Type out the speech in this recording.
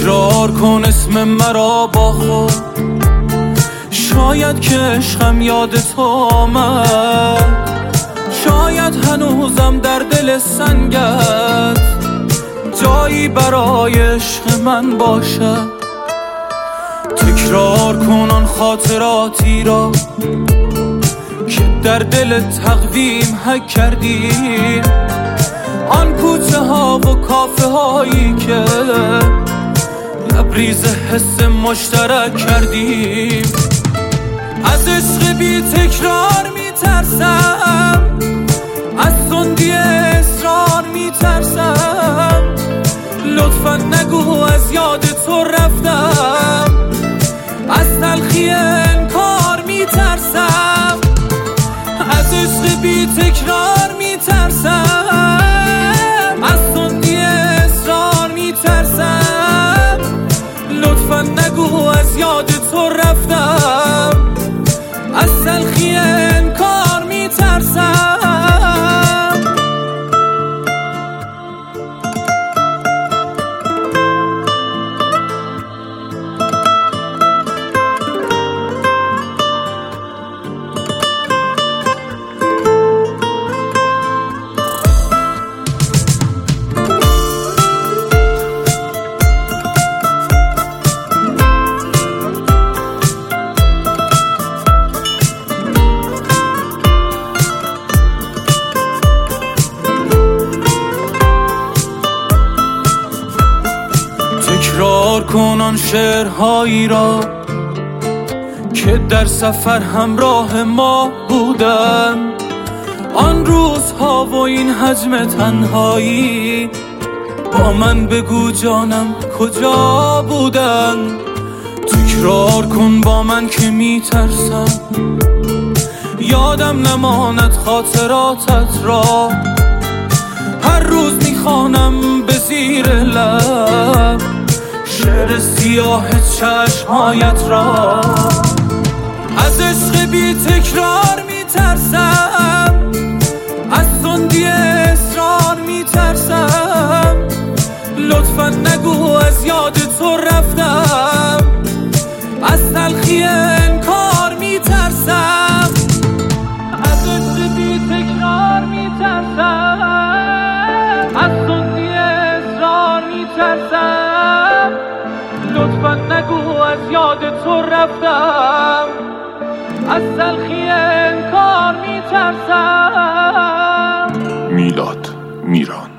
تکرار کن اسم مرا با خود، شاید که عشقم یاد تو آمد، شاید هنوزم در دل سنگت جایی برای عشق من باشد. تکرار کن آن خاطراتی را که در دل تقویم حک کردیم، آن کوچه ها و کافه هایی که لبریز حس مشترک کردیم. از عشق بی تکرار می ترسم، از سندی اصرار می ترسم، لطفا نگو از یاد تو رفتم، از تلخی انکار می ترسم. از عشق بی تکرار می ترسم، از سندی اصرار می ترسم، لطفا نگو از یاد تو رفتم، از تلخی انکار می ترسم. تکرار کن آن شعرهایی را که در سفر همراه ما بودن، آن روزها و این حجم تنهایی، با من بگو جانم کجا بودن. تکرار کن با من که میترسم یادم نماند خاطراتت را، هر روز میخوانم به زیر لب شعر سیاه چشمهایت را. از عشق بی تکرار می ترسم، از سندی اصرار می ترسم، لطفا نگو از یاد تو رفتم، از تلخی انکار می ترسم. از عشق بی تکرار می ترسم، از سندی اصرار می ترسم، لطفا نگو از یاد تو رفتم، از تلخی انکار می ترسم. میلاد میران.